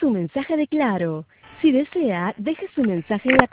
su mensaje de Claro. Si desea, deje su mensaje en la